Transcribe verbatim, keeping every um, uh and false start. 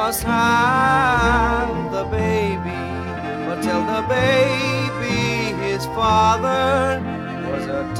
must have the baby, but tell the baby his father